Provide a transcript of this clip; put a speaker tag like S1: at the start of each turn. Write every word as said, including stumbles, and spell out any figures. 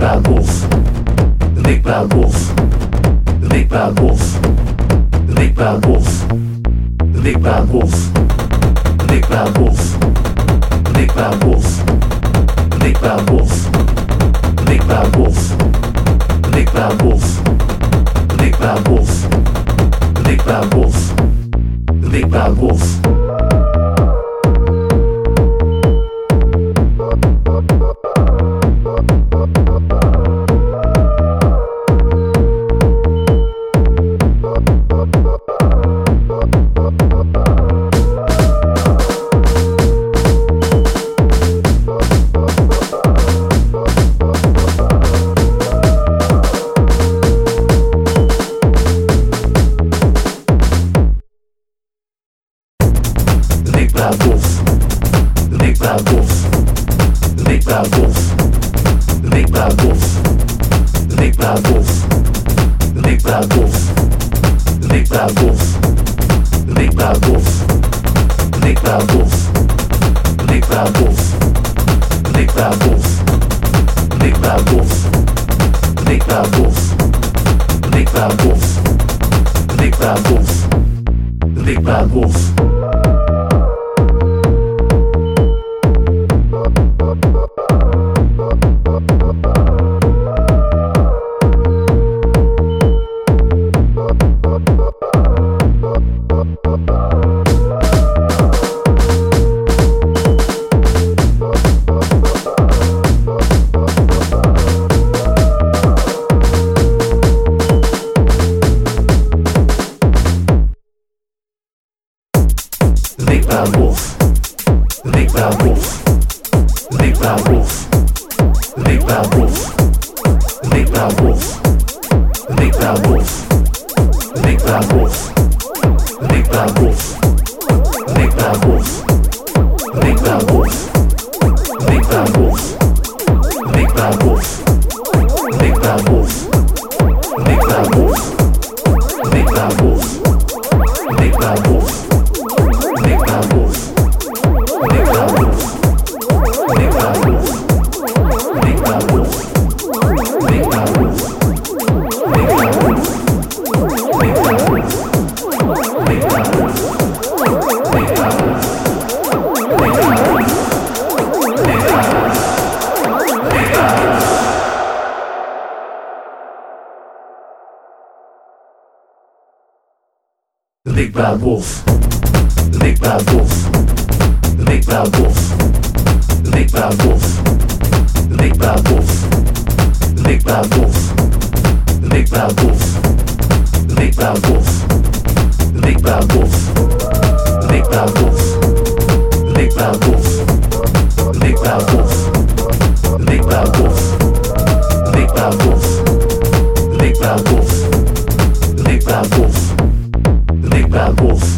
S1: Bad Wolf, Big Bad Wolf, Big Bad Wolf, Big Bad Wolf, Big Bad Wolf, Big Bad Wolf, Big Bad Wolf, Big Bad Wolf, Big Bad Wolf, Big Bad Wolf, Big Bad Wolf, Big Bad Wolf, Big Bad Wolf. Big Bad Wolf, Big Bad Wolf, Big Bad Wolf, Big Bad Wolf, Big Bad Wolf, Big Bad Wolf, Big Bad Wolf, Big Bad Wolf, Big Bad Wolf, Big Bad Wolf, Big Bad Wolf, Big Bad Wolf, Big Bad Wolf, Big Bad Wolf, Big Bad Wolf, Big Bad Wolf, Big Bad Wolf.